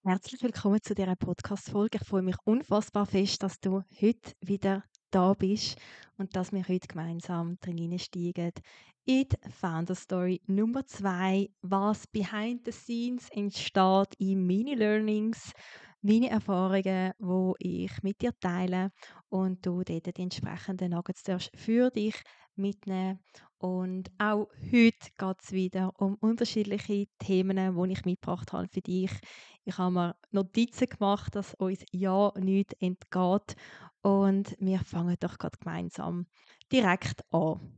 Herzlich willkommen zu dieser Podcast-Folge. Ich freue mich unfassbar fest, dass du heute wieder da bist und dass wir heute gemeinsam drin hineinsteigen in die Founder Story Nummer 2, was behind the scenes entsteht in Mini-Learnings, meine Erfahrungen, die ich mit dir teile und du dort die entsprechenden Nuggets darfst für dich mitnehmen. Und auch heute geht es wieder um unterschiedliche Themen, die ich mitgebracht habe für dich. Ich habe mir Notizen gemacht, dass uns ja nichts entgeht. Und wir fangen doch gerade gemeinsam direkt an.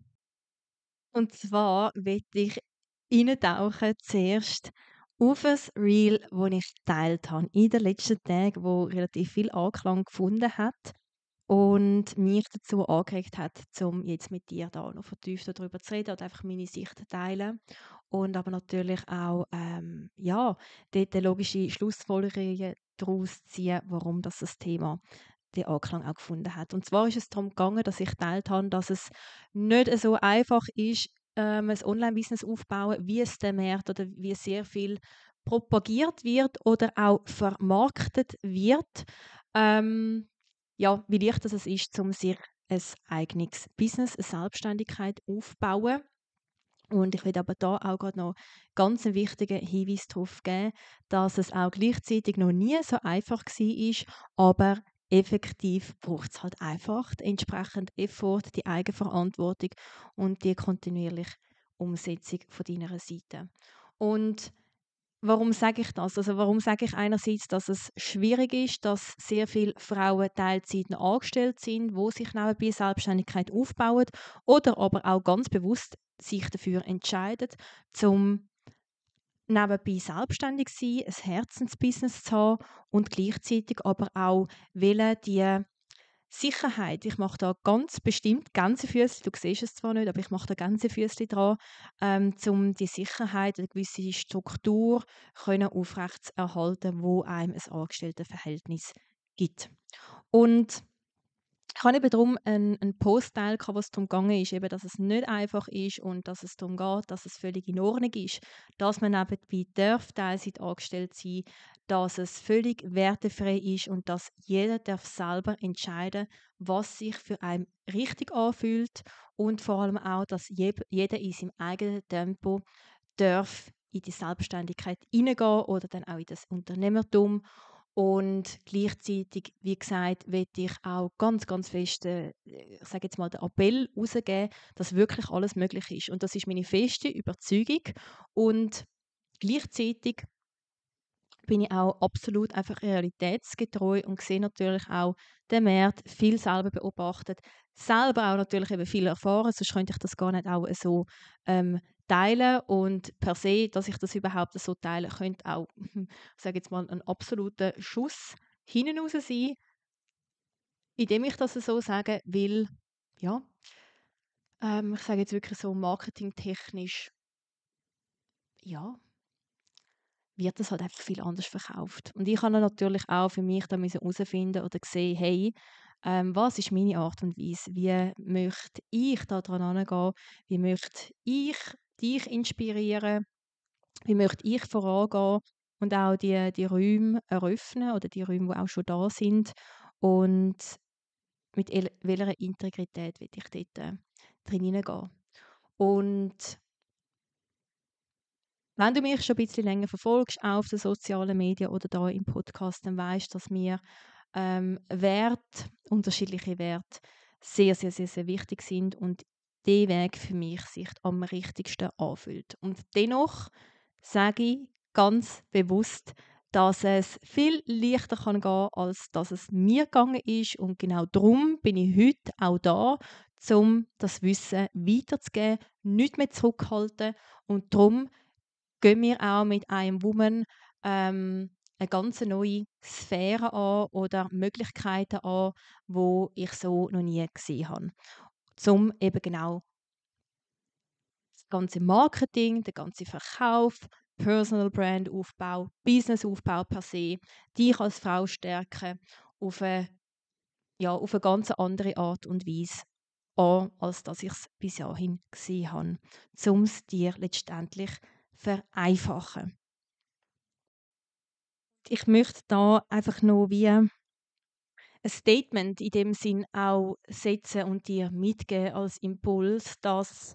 Und zwar will ich eintauchen zuerst auf ein Reel, das ich geteilt habe in den letzten Tagen, wo relativ viel Anklang gefunden hat und mich dazu angeregt hat, um jetzt mit dir da noch vertieft darüber zu reden und einfach meine Sicht zu teilen. Und aber natürlich auch, ja, dort logische Schlussfolgerungen daraus ziehen, warum das Thema den Anklang auch gefunden hat. Und zwar ist es darum gegangen, dass ich geteilt habe, dass es nicht so einfach ist, ein Online-Business aufzubauen, wie es der Markt oder wie sehr viel propagiert wird oder auch vermarktet wird. Ähm, ja, wie leicht das es ist, um sich ein eigenes Business, eine Selbstständigkeit aufzubauen. Und ich will aber da auch gerade noch ganz einen wichtigen Hinweis darauf geben, dass es auch gleichzeitig noch nie so einfach war, aber effektiv braucht es halt einfach den entsprechenden Effort, die Eigenverantwortung und die kontinuierliche Umsetzung von deiner Seite. Und warum sage ich das? Also warum sage ich einerseits, dass es schwierig ist, dass sehr viele Frauen Teilzeit noch angestellt sind, wo sich nebenbei Selbstständigkeit aufbauen oder aber auch ganz bewusst sich dafür entscheiden, zum nebenbei selbstständig zu sein, ein Herzensbusiness zu haben und gleichzeitig aber auch wollen die Sicherheit, ich mache da ganz bestimmt Gänsefüßchen, du siehst es zwar nicht, aber ich mache da Gänsefüßchen dran, um die Sicherheit, eine gewisse Struktur können aufrechtzuerhalten, wo einem ein Angestelltenverhältnis gibt. Und ich habe eben darum einen Post geteilt, wo es darum gegangen ist, eben, dass es nicht einfach ist und dass es darum geht, dass es völlig in Ordnung ist, dass man nebenbei darf Teilzeit angestellt sein, dass es völlig wertefrei ist und dass jeder darf selber entscheiden, was sich für einen richtig anfühlt und vor allem auch, dass jeder in seinem eigenen Tempo darf in die Selbstständigkeit hineingehen oder dann auch in das Unternehmertum und gleichzeitig, wie gesagt, möchte ich auch ganz, ganz fest, ich sage jetzt mal, den Appell rausgeben, dass wirklich alles möglich ist. Und das ist meine feste Überzeugung. Und gleichzeitig bin ich auch absolut einfach realitätsgetreu und sehe natürlich auch den Markt viel selber beobachtet, selber auch natürlich eben viel erfahren, sonst könnte ich das gar nicht auch so teilen und per se, dass ich das überhaupt so teile, könnte auch, ich sage jetzt mal, ein absoluter Schuss hinten raus sein, indem ich das so sage, weil, ja, ich sage jetzt wirklich so marketingtechnisch, ja, wird das halt einfach viel anders verkauft. Und ich habe dann natürlich auch für mich da herausfinden oder sehen, hey, was ist meine Art und Weise? Wie möchte ich da dran angehen? Wie möchte ich dich inspirieren? Wie möchte ich vorangehen und auch die Räume eröffnen oder die Räume, die auch schon da sind? Und mit welcher Integrität will ich dort drin hineingehen? Und wenn du mich schon ein bisschen länger verfolgst, auch auf den sozialen Medien oder da im Podcast, dann weißt du, dass mir unterschiedliche Werte sehr, sehr, sehr, sehr wichtig sind und der Weg für mich sich am richtigsten anfühlt. Und dennoch sage ich ganz bewusst, dass es viel leichter kann gehen, als dass es mir gegangen ist. Und genau darum bin ich heute auch da, um das Wissen weiterzugeben, nicht mehr zurückhalten. Und darum gehen wir auch mit einem Woman eine ganz neue Sphäre an oder Möglichkeiten an, wo ich so noch nie gesehen habe. Um eben genau das ganze Marketing, der ganze Verkauf, Personal Brand Aufbau, Business Aufbau per se, dich als Frau stärken auf eine, ja, auf eine ganz andere Art und Weise an, als dass ich es bis dahin gesehen habe, um es dir letztendlich vereinfachen. ich möchte da einfach noch wie ein Statement in dem Sinn auch setzen und dir mitgeben als Impuls, dass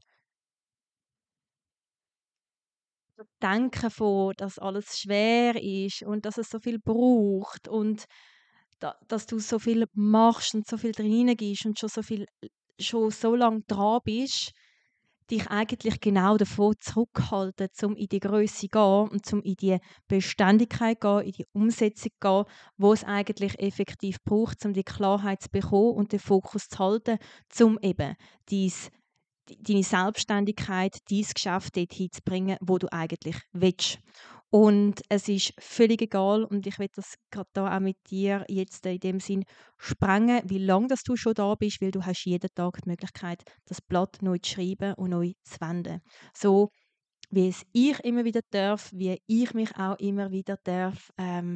das Denken von, dass alles schwer ist und dass es so viel braucht und dass du so viel machst und so viel drin gibst und schon so lange dran bist, dich eigentlich genau davon zurückhalten, um in die Größe zu gehen und um in die Beständigkeit zu gehen, in die Umsetzung zu gehen, wo es eigentlich effektiv braucht, um die Klarheit zu bekommen und den Fokus zu halten, um eben dies deine Selbstständigkeit, dein Geschäft dorthin zu bringen, wo du eigentlich willst. Und es ist völlig egal, und ich will das gerade da auch mit dir jetzt in dem Sinn sprengen, wie lange das du schon da bist, weil du hast jeden Tag die Möglichkeit, das Blatt neu zu schreiben und neu zu wenden. So wie es ich immer wieder darf, wie ich mich auch immer wieder darf,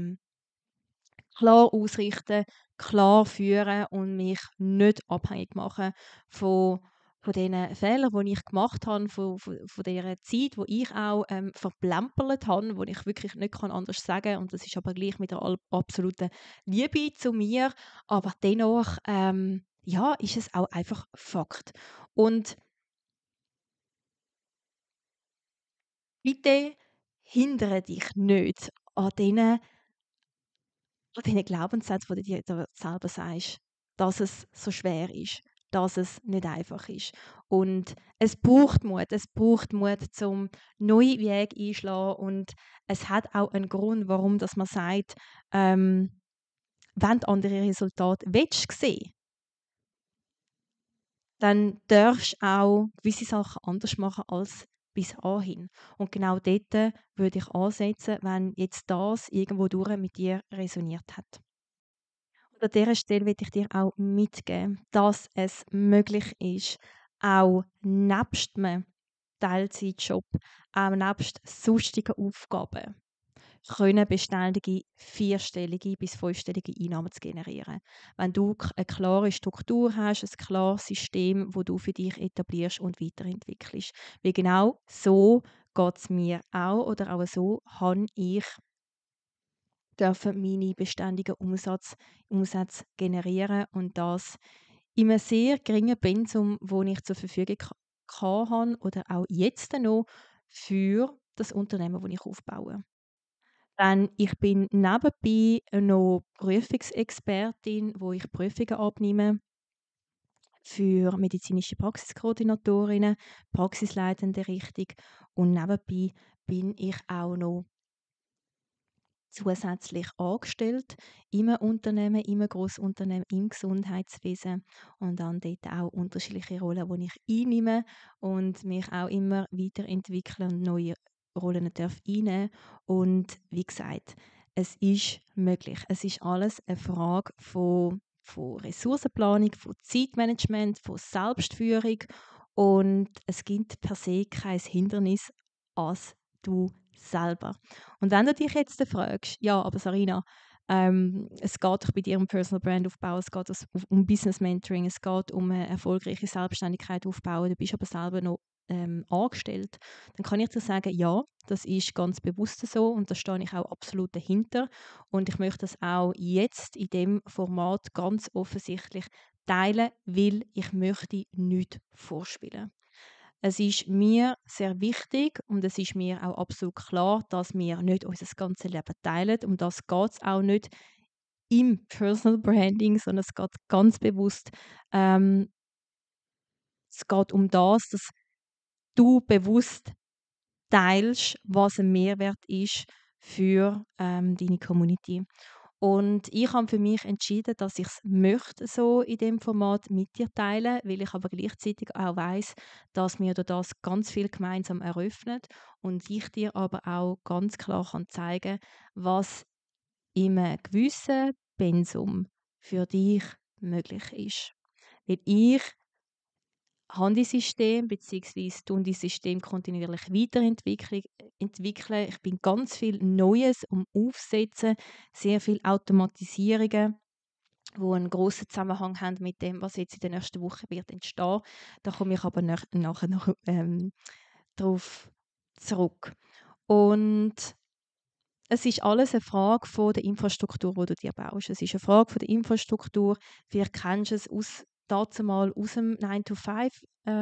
klar ausrichten, klar führen und mich nicht abhängig machen von diesen Fehlern, die ich gemacht habe, von dieser Zeit, wo ich auch verplempert habe, wo ich wirklich nicht anders sagen kann. Und das ist aber gleich mit der absoluten Liebe zu mir. Aber dennoch ja, ist es auch einfach Fakt. Und bitte hindere dich nicht an diesen Glaubenssätzen, die du dir selber sagst, dass es so schwer ist, dass es nicht einfach ist. Und es braucht Mut, zum neue Wege einschlagen und es hat auch einen Grund, warum dass man sagt, wenn du andere Resultate willst sehen, dann darfst du auch gewisse Sachen anders machen als bis anhin. Und genau dort würde ich ansetzen, wenn jetzt das irgendwo durch mit dir resoniert hat. Und an dieser Stelle will ich dir auch mitgeben, dass es möglich ist, auch nebst einem Teilzeitjob, auch nebst sonstigen Aufgaben, können beständige vierstellige bis fünfstellige Einnahmen zu generieren. Wenn du eine klare Struktur hast, ein klares System, wo du für dich etablierst und weiterentwickelst. Wie genau so geht es mir auch oder auch so habe ich dürfen meine beständigen Umsätze generieren und das in einem sehr geringen Pensum, wo ich zur Verfügung habe oder auch jetzt noch für das Unternehmen, das ich aufbaue. Dann ich bin nebenbei noch Prüfungsexpertin, wo ich Prüfungen abnehme für medizinische Praxiskoordinatorinnen, Praxisleitende richtig und nebenbei bin ich auch noch zusätzlich angestellt im Unternehmen, im Grossunternehmen, im Gesundheitswesen und dann dort auch unterschiedliche Rollen, die ich einnehme und mich auch immer weiterentwickeln und neue Rollen darf einnehmen. Und wie gesagt, es ist möglich. Es ist alles eine Frage von Ressourcenplanung, von Zeitmanagement, von Selbstführung und es gibt per se kein Hindernis als du selber. Und wenn du dich jetzt fragst, ja, aber Sarina, es geht doch bei dir um Personal Brand aufbauen, es geht um Business Mentoring, es geht um eine erfolgreiche Selbstständigkeit aufbauen, du bist aber selber noch angestellt, dann kann ich dir sagen, ja, das ist ganz bewusst so und da stehe ich auch absolut dahinter und ich möchte das auch jetzt in dem Format ganz offensichtlich teilen, weil ich möchte nichts vorspielen. Es ist mir sehr wichtig und es ist mir auch absolut klar, dass wir nicht unser ganzes Leben teilen. Um das geht es auch nicht im Personal Branding, sondern es geht ganz bewusst, ähm, es geht um das, dass du bewusst teilst, was ein Mehrwert ist für deine Community. Und ich habe für mich entschieden, dass ich es möchte so in dem Format mit dir teilen, weil ich aber gleichzeitig auch weiß, dass wir durch das ganz viel gemeinsam eröffnet und ich dir aber auch ganz klar kann zeigen, was in einem gewissen Pensum für dich möglich ist. Weil ich Handy-System beziehungsweise tun die System kontinuierlich entwickeln. Ich bin ganz viel Neues Aufsetzen, sehr viel Automatisierungen, wo einen grossen Zusammenhang haben mit dem, was jetzt in der nächsten Woche wird entstehen. Da komme ich aber nachher noch darauf zurück. Und es ist alles eine Frage von der Infrastruktur, die du dir baust. Es ist eine Frage von der Infrastruktur. Vielleicht kennst du es dazumal aus dem 9 to 5,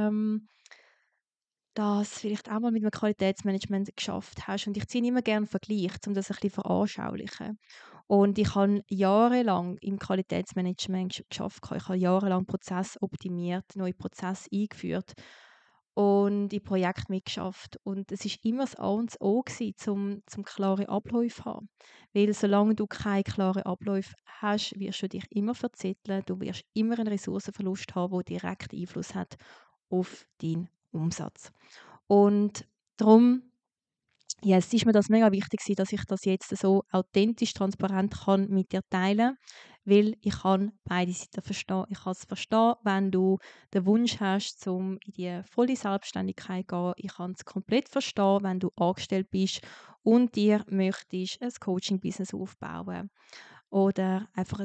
das vielleicht auch mal mit einem Qualitätsmanagement geschafft hast. Und ich ziehe immer gerne einen Vergleich, um das ein bisschen veranschaulichen. Und ich habe jahrelang im Qualitätsmanagement geschafft. Ich habe jahrelang Prozesse optimiert, neue Prozesse eingeführt und in Projekten mitgeschafft. Und es ist immer das A und das O gewesen, zum klare Abläufe zu haben. Weil solange du keine klaren Abläufe hast, wirst du dich immer verzetteln, du wirst immer einen Ressourcenverlust haben, der direkt Einfluss hat auf deinen Umsatz. Und darum, ja, es ist mir das mega wichtig gewesen, dass ich das jetzt so authentisch, transparent kann mit dir teilen, weil ich kann beide Seiten verstehen. Ich kann es verstehen, wenn du den Wunsch hast, um in die volle Selbstständigkeit zu gehen. Ich kann es komplett verstehen, wenn du angestellt bist und dir möchtest ein Coaching-Business aufbauen oder einfach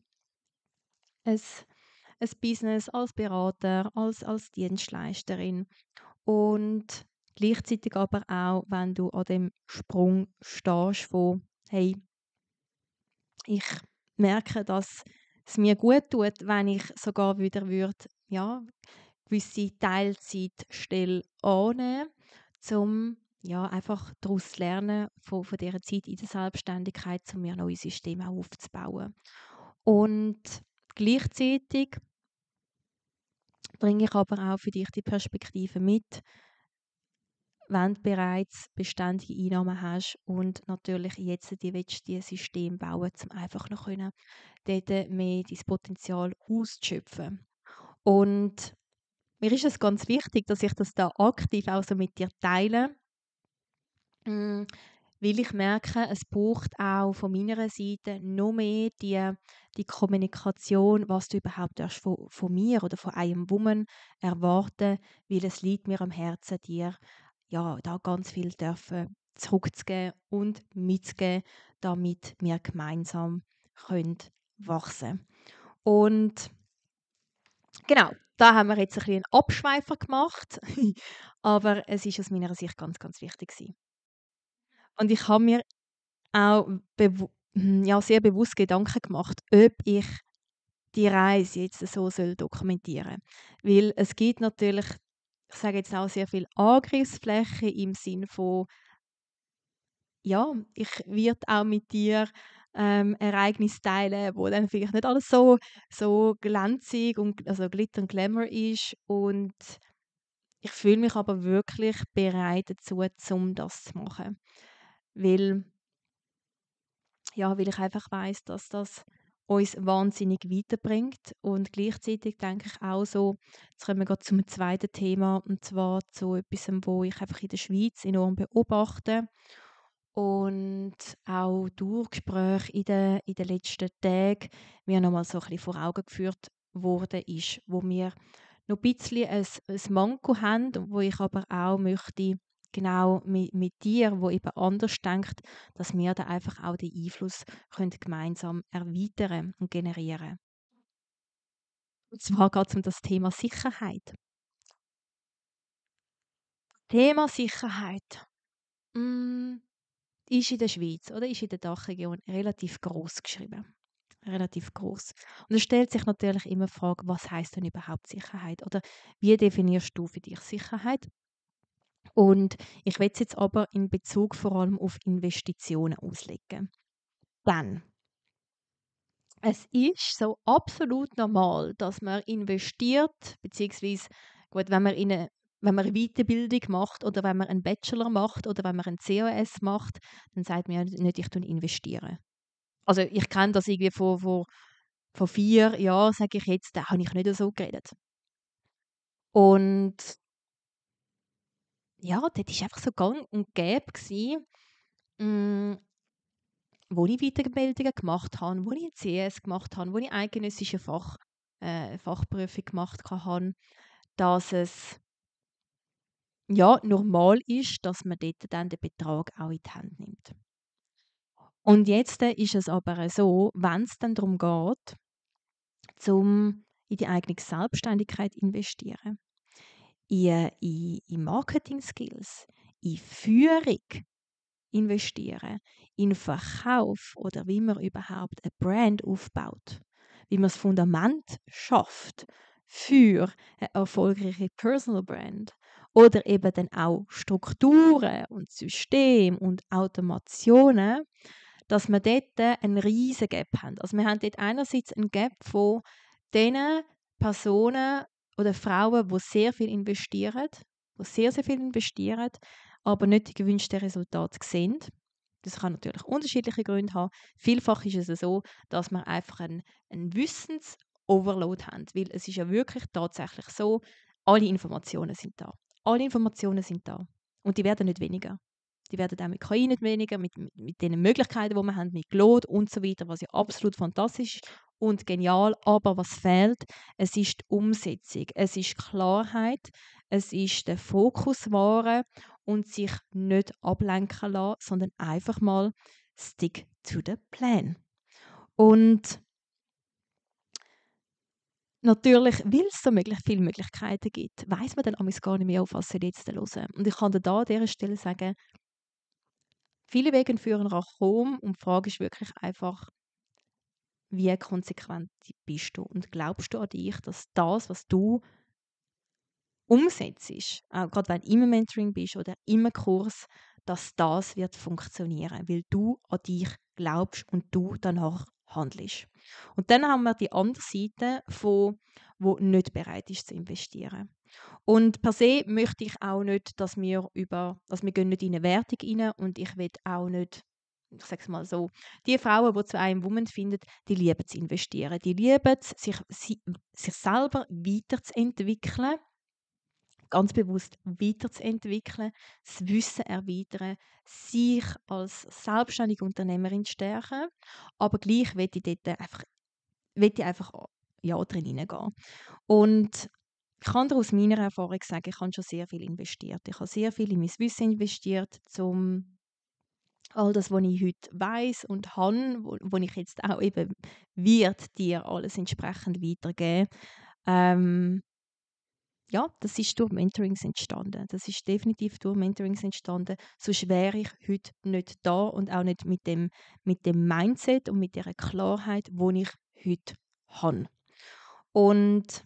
ein, ein Business als Berater, als Dienstleisterin. Und gleichzeitig aber auch, wenn du an dem Sprung stehst von «Hey, ich merke, dass es mir gut tut, wenn ich sogar wieder ja, gewisse Teilzeitstelle annehmen, um ja, einfach daraus zu lernen, von dieser Zeit in der Selbstständigkeit, um mir neue Systeme auch aufzubauen. Und gleichzeitig bringe ich aber auch für dich die Perspektive mit, wenn du bereits beständige Einnahmen hast und natürlich jetzt die System bauen, um einfach noch können, dort mehr dein Potenzial auszuschöpfen. Und mir ist es ganz wichtig, dass ich das da aktiv auch so mit dir teile, mm, weil ich merke, es braucht auch von meiner Seite noch mehr die Kommunikation, was du überhaupt erst von mir oder von einem Woman erwarten, weil es liegt mir am Herzen, dir ja, da ganz viel dürfen zurückzugeben und mitzugeben, damit wir gemeinsam können wachsen. Und genau, da haben wir jetzt ein bisschen einen Abschweifer gemacht, aber es ist aus meiner Sicht ganz, ganz wichtig gewesen. Und ich habe mir auch ja, sehr bewusst Gedanken gemacht, ob ich die Reise jetzt so dokumentieren soll. Weil es gibt natürlich, ich sage jetzt auch sehr viel Angriffsfläche im Sinne von, ja, ich werde auch mit dir Ereignisse teilen, wo dann vielleicht nicht alles so glänzig und also Glitter und Glamour ist. Und ich fühle mich aber wirklich bereit dazu, um das zu machen. Weil weil ich einfach weiß, dass das uns wahnsinnig weiterbringt. Und gleichzeitig denke ich auch so, jetzt kommen wir gerade zum zweiten Thema, und zwar zu etwas, wo ich einfach in der Schweiz enorm beobachte und auch durch Gespräche in den letzten Tagen mir nochmal so ein bisschen vor Augen geführt wurde, ist, wo wir noch ein bisschen ein Manko haben, wo ich aber auch möchte, genau mit dir, wo eben anders denkt, dass wir da einfach auch den Einfluss können gemeinsam erweitern und generieren. Und zwar geht es um das Thema Sicherheit. Thema Sicherheit ist in der Schweiz oder ist in der Dachregion relativ groß geschrieben. Relativ groß. Und es stellt sich natürlich immer die Frage, was heißt denn überhaupt Sicherheit? Oder wie definierst du für dich Sicherheit? Und ich will es jetzt aber in Bezug vor allem auf Investitionen auslegen. Dann, es ist so absolut normal, dass man investiert, beziehungsweise, gut, wenn man eine Weiterbildung macht oder wenn man einen Bachelor macht oder wenn man ein COS macht, dann sagt man ja nicht, ich investiere. Also ich kenne das irgendwie vor 4 Jahren, sage ich jetzt, da habe ich nicht so geredet. Und ja, dort war einfach so gang und gäbe gewesen, hm, wo ich Weiterbildungen gemacht habe, wo ich ein CS gemacht habe, wo ich eidgenössische Fachprüfung gemacht habe, dass es ja normal ist, dass man dort dann den Betrag auch in die Hand nimmt. Und jetzt ist es aber so, wenn es dann darum geht, zum in die eigene Selbstständigkeit investieren, in Marketing-Skills, in Führung, investieren in Verkauf oder wie man überhaupt eine Brand aufbaut, wie man das Fundament schafft für eine erfolgreiche Personal Brand oder eben dann auch Strukturen und Systeme und Automationen, dass wir dort einen riesen Gap haben. Also wir haben dort einerseits einen Gap von den Personen oder Frauen, die sehr viel investieren, sehr viel investieren, aber nicht die gewünschten Resultate sehen. Das kann natürlich unterschiedliche Gründe haben. Vielfach ist es so, dass wir einfach einen Wissensoverload haben, weil es ist ja wirklich tatsächlich so, alle Informationen sind da. Alle Informationen sind da und die werden nicht weniger. Die werden auch mit KI nicht weniger, mit den Möglichkeiten, die wir haben, mit Claude und so weiter, was ja absolut fantastisch ist und genial. Aber was fehlt? Es ist die Umsetzung, es ist Klarheit, es ist der Fokus wahren und sich nicht ablenken lassen, sondern einfach mal stick to the plan. Und natürlich, weil es so viele Möglichkeiten gibt, weiss man dann gar nicht mehr, auf was sie jetzt hören. Und ich kann dir da an dieser Stelle sagen, viele Wege führen nach Rom und die Frage ist wirklich einfach, wie konsequent bist du und glaubst du an dich, dass das, was du umsetzt, auch gerade wenn du im Mentoring bist oder im Kurs, dass das wird funktionieren, weil du an dich glaubst und du danach handelst. Und dann haben wir die andere Seite, wo nicht bereit ist zu investieren. Und per se möchte ich auch nicht, dass wir gehen nicht in eine Wertung rein und ich will auch nicht, ich sage es mal so, die Frauen, die zu einem Woman finden, die lieben zu investieren. Die lieben es, sich selber weiterzuentwickeln, ganz bewusst weiterzuentwickeln, das Wissen erweitern, sich als selbstständige Unternehmerin stärken, aber gleich will ich dort einfach ja, drin hineingehen. Und ich kann dir aus meiner Erfahrung sagen, ich habe schon sehr viel investiert. Ich habe sehr viel in mein Wissen investiert, um all das, was ich heute weiss und habe, wo ich jetzt auch eben wird dir alles entsprechend weitergeben. Ja, das ist durch Mentorings entstanden. Das ist definitiv durch Mentorings entstanden. Sonst wäre ich heute nicht da und auch nicht mit dem Mindset und mit der Klarheit, die ich heute habe. Und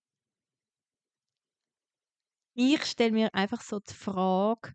ich stelle mir einfach so die Frage,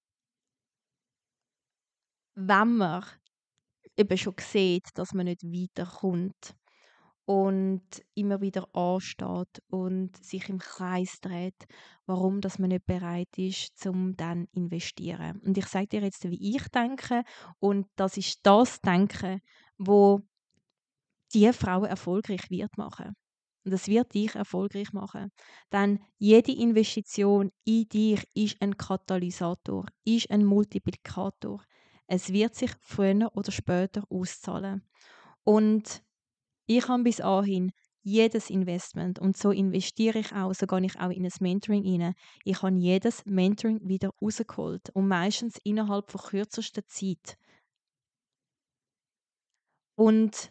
wenn man eben schon sieht, dass man nicht weiterkommt und immer wieder ansteht und sich im Kreis dreht, warum dass man nicht bereit ist, um dann zu investieren. Und ich sage dir jetzt, wie ich denke, und das ist das Denken, wo die Frau erfolgreich wird machen. Und das wird dich erfolgreich machen. Denn jede Investition in dich ist ein Katalysator, ist ein Multiplikator. Es wird sich früher oder später auszahlen. Und ich habe bis dahin jedes Investment, und so investiere ich auch, so gehe ich auch in ein Mentoring rein. Ich habe jedes Mentoring wieder rausgeholt und meistens innerhalb von kürzester Zeit. Und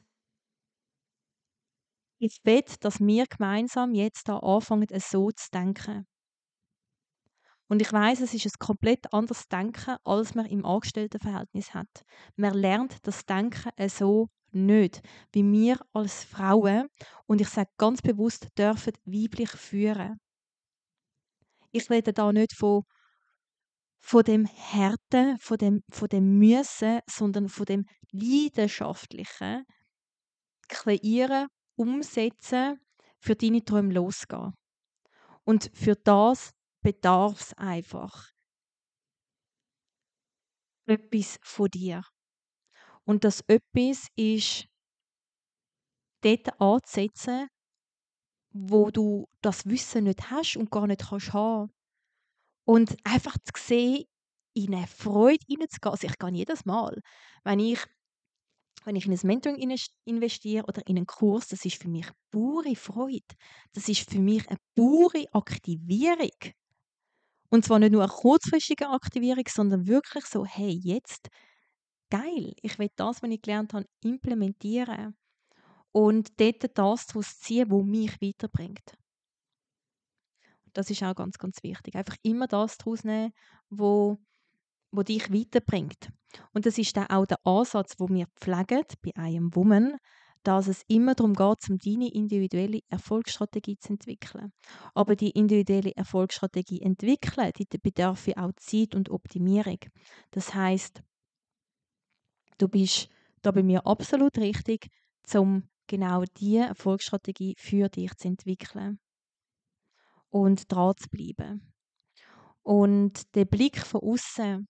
ich will, dass wir gemeinsam jetzt da anfangen, so zu denken. Und ich weiß, es ist ein komplett anderes Denken, als man im Angestelltenverhältnis hat. Man lernt das Denken so nicht, wie wir als Frauen, und ich sage ganz bewusst, dürfen weiblich führen. Ich rede da nicht von dem Härten, von dem Müssen, sondern von dem Leidenschaftlichen, kreieren, umsetzen, für deine Träume losgehen. Und für das bedarf es einfach etwas von dir. Und das etwas ist dort anzusetzen, wo du das Wissen nicht hast und gar nicht kannst haben. Und einfach zu sehen, in eine Freude hineinzugehen. Also ich gehe jedes Mal, wenn ich in ein Mentoring investiere oder in einen Kurs, das ist für mich pure Freude. Das ist für mich eine pure Aktivierung. Und zwar nicht nur eine kurzfristige Aktivierung, sondern wirklich so, hey, jetzt, geil, ich will das, was ich gelernt habe, implementieren und dort das daraus ziehen, was mich weiterbringt. Das ist auch ganz, ganz wichtig. Einfach immer das daraus nehmen, wo wo dich weiterbringt. Und das ist dann auch der Ansatz, wo wir pflegen bei I Am Woman, dass es immer darum geht, um deine individuelle Erfolgsstrategie zu entwickeln. Aber die individuelle Erfolgsstrategie entwickeln, die bedarf ja auch Zeit und Optimierung. Das heißt, du bist da bei mir absolut richtig, um genau diese Erfolgsstrategie für dich zu entwickeln und dran zu bleiben. Und der Blick von außen,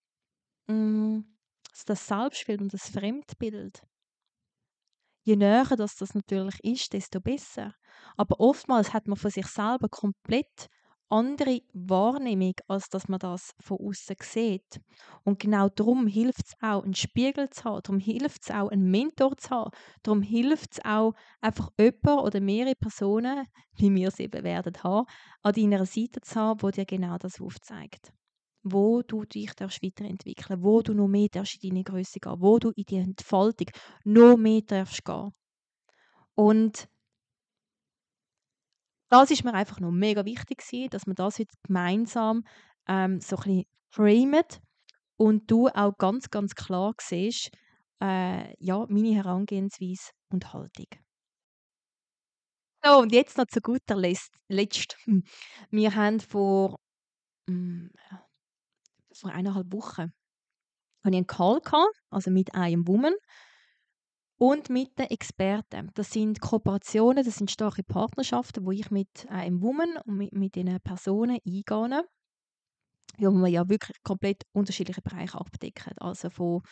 das Selbstbild und das Fremdbild, je näher das natürlich ist, desto besser. Aber oftmals hat man von sich selber komplett andere Wahrnehmung, als dass man das von außen sieht. Und genau darum hilft es auch, einen Spiegel zu haben, darum hilft es auch, einen Mentor zu haben, darum hilft es auch, einfach jemanden oder mehrere Personen, wie wir es eben werden haben, an deiner Seite zu haben, die dir genau das aufzeigt. Wo du dich weiterentwickeln darfst, wo du noch mehr darfst in deine Größe gehen, wo du in die Entfaltung noch mehr darfst gehen. Und das ist mir einfach noch mega wichtig gewesen, dass wir das heute gemeinsam so ein bisschen framen und du auch ganz, ganz klar siehst, ja, meine Herangehensweise und Haltung. So, und jetzt noch zu guter Letzt. Wir haben mm, vor 1,5 Wochen hatte ich einen Call gehabt, also mit einem Woman und mit den Experten. Das sind Kooperationen, das sind starke Partnerschaften, wo ich mit einem Woman und mit diesen Personen eingehe, wo wir ja wirklich komplett unterschiedliche Bereiche abdecken. Also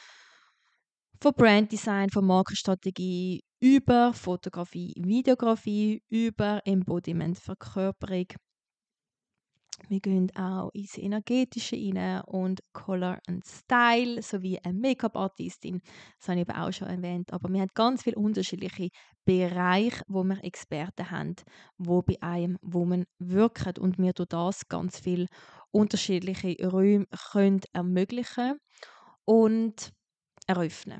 von Branddesign, von Markenstrategie, über Fotografie, Videografie, über Embodiment, Verkörperung. Wir gehen auch ins Energetische rein und Color and Style sowie eine Make-up-Artistin. Das habe ich eben auch schon erwähnt. Aber wir haben ganz viele unterschiedliche Bereiche, wo wir Experten haben, die bei einem Woman wirken und wir durch das ganz viele unterschiedliche Räume können ermöglichen und eröffnen.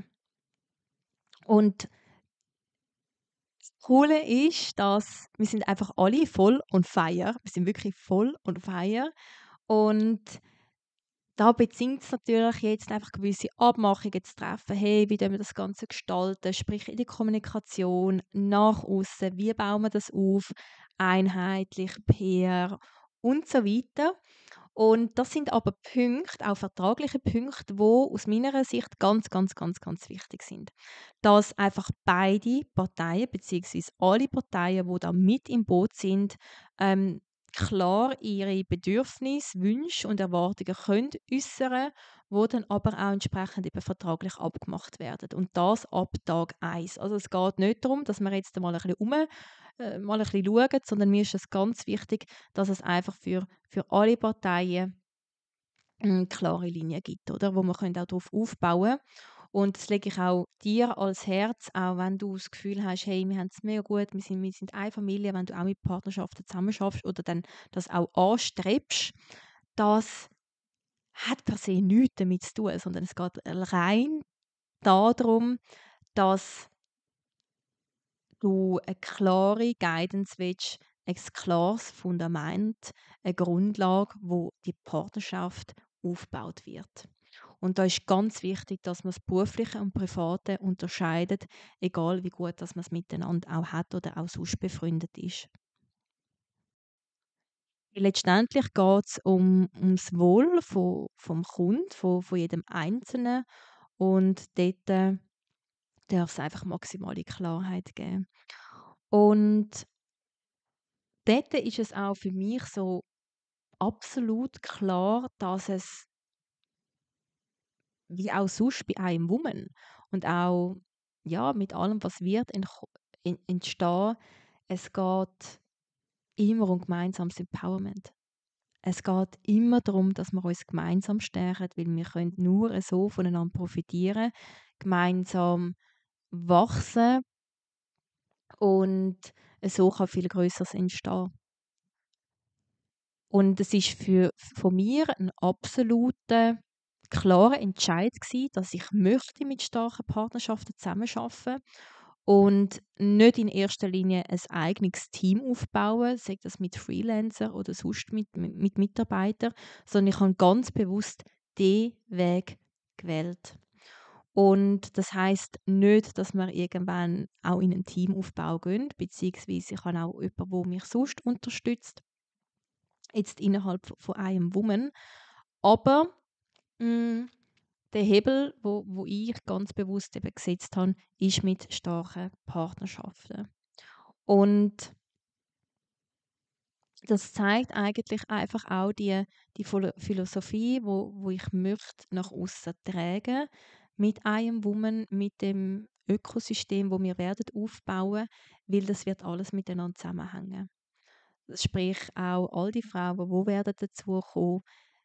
Und das Coole ist, dass wir sind einfach alle voll on fire. Wir sind wirklich voll on fire. Und da bedingt es natürlich jetzt einfach gewisse Abmachungen zu treffen. Hey, wie wir das Ganze gestalten? Sprich in der Kommunikation, nach außen, wie bauen wir das auf? Einheitlich, PR und so weiter. Und das sind aber Punkte, auch vertragliche Punkte, die aus meiner Sicht ganz, ganz, ganz, ganz wichtig sind. Dass einfach beide Parteien, beziehungsweise alle Parteien, die da mit im Boot sind, klar ihre Bedürfnisse, Wünsche und Erwartungen können äußern, die dann aber auch entsprechend eben vertraglich abgemacht werden. Und das ab Tag 1. Also es geht nicht darum, dass wir jetzt mal ein bisschen mal ein bisschen schauen, sondern mir ist es ganz wichtig, dass es einfach für alle Parteien eine klare Linie gibt, oder? Wo wir können auch darauf aufbauen. Und das lege ich auch dir als Herz, auch wenn du das Gefühl hast, hey, wir haben es mega gut, wir sind eine Familie, wenn du auch mit Partnerschaften zusammenschaffst oder dann das auch anstrebst, das hat per se nichts damit zu tun, sondern es geht rein darum, dass du eine klare Guidance willst, ein klares Fundament, eine Grundlage, wo die Partnerschaft aufgebaut wird. Und da ist ganz wichtig, dass man das Berufliche und Private unterscheidet, egal wie gut dass man es miteinander auch hat oder auch sonst befreundet ist. Letztendlich geht es ums Wohl vom Kunden, von jedem Einzelnen und dort darf es einfach maximale Klarheit geben. Und dort ist es auch für mich so absolut klar, dass es wie auch sonst bei einem Woman und auch ja, mit allem, was wird entstehen, es geht immer um gemeinsames Empowerment. Es geht immer darum, dass wir uns gemeinsam stärken, weil wir können nur so voneinander profitieren, gemeinsam wachsen und so kann viel Größeres entstehen. Und es ist von mir ein absoluter, klarer Entscheid gewesen, dass ich möchte mit starken Partnerschaften zusammenarbeiten und nicht in erster Linie ein eigenes Team aufbauen, sei das mit Freelancer oder sonst mit Mitarbeitern, sondern ich habe ganz bewusst den Weg gewählt. Und das heißt nicht, dass wir irgendwann auch in ein Teamaufbau gehen, beziehungsweise ich habe auch jemanden, der mich sonst unterstützt, jetzt innerhalb von einem Woman. Aber mh, der Hebel, wo ich ganz bewusst eben gesetzt habe, ist mit starken Partnerschaften. Und das zeigt eigentlich einfach auch die Philosophie, wo ich möchte nach außen tragen mit einem Woman, mit dem Ökosystem, wo wir werden aufbauen, weil das wird alles miteinander zusammenhängen. Sprich auch all die Frauen, die werden dazukommen.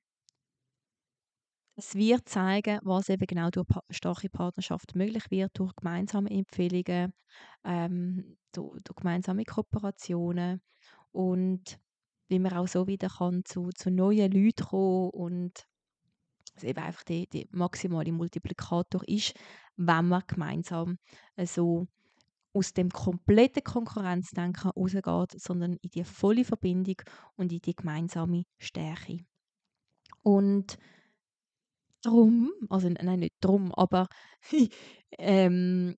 Es wird zeigen, was eben genau durch starke Partnerschaft möglich wird, durch gemeinsame Empfehlungen, durch gemeinsame Kooperationen und wie man auch so wieder kann zu neuen Leuten kommen und es eben einfach der maximale Multiplikator ist, wenn man gemeinsam so aus dem kompletten Konkurrenzdenken rausgeht, sondern in die volle Verbindung und in die gemeinsame Stärke. Und drum, also nein, nicht drum, aber ähm,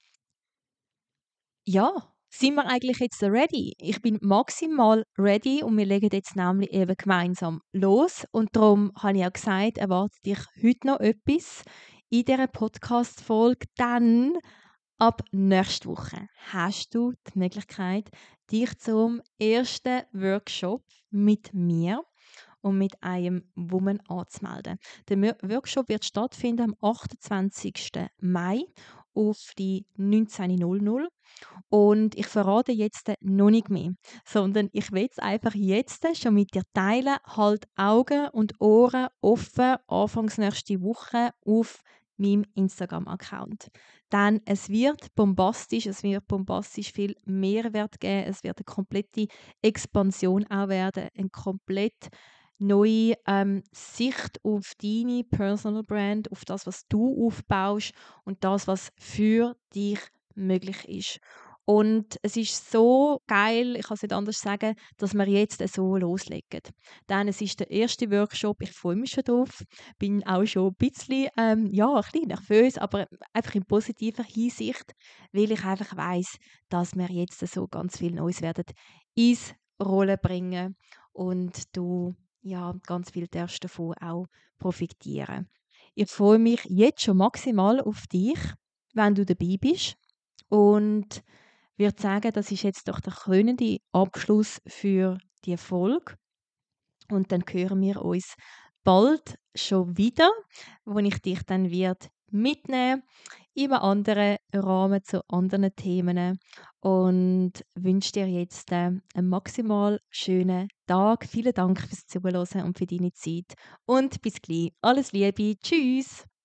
ja, sind wir eigentlich jetzt ready? Ich bin maximal ready und wir legen jetzt nämlich eben gemeinsam los. Und darum habe ich auch gesagt, erwartet dich heute noch etwas in dieser Podcast-Folge. Dann ab nächste Woche hast du die Möglichkeit, dich zum ersten Workshop mit mir und mit einem Woman anzumelden. Der Workshop wird stattfinden am 28. Mai auf die 19:00. Und ich verrate jetzt noch nicht mehr, sondern ich will es einfach jetzt schon mit dir teilen. Halt Augen und Ohren offen, anfangs nächste Woche auf meinem Instagram-Account. Denn es wird bombastisch viel Mehrwert geben, es wird eine komplette Expansion auch werden, eine komplett neue Sicht auf deine Personal Brand, auf das, was du aufbaust und das, was für dich möglich ist. Und es ist so geil, ich kann es nicht anders sagen, dass wir jetzt so loslegen. Denn es ist der erste Workshop, ich freue mich schon drauf, bin auch schon ein bisschen, ja, ein bisschen nervös, aber einfach in positiver Hinsicht, weil ich einfach weiss, dass wir jetzt so ganz viel Neues werden ins Rollen bringen und du ja, ganz viel darfst davon auch profitieren. Ich freue mich jetzt schon maximal auf dich, wenn du dabei bist und würde sagen, das ist jetzt doch der krönende Abschluss für die Folge. Und dann hören wir uns bald schon wieder, wo ich dich dann wird mitnehmen in einem anderen Rahmen zu anderen Themen und wünsche dir jetzt einen maximal schönen Tag. Vielen Dank fürs Zuhören und für deine Zeit und bis gleich. Alles Liebe. Tschüss.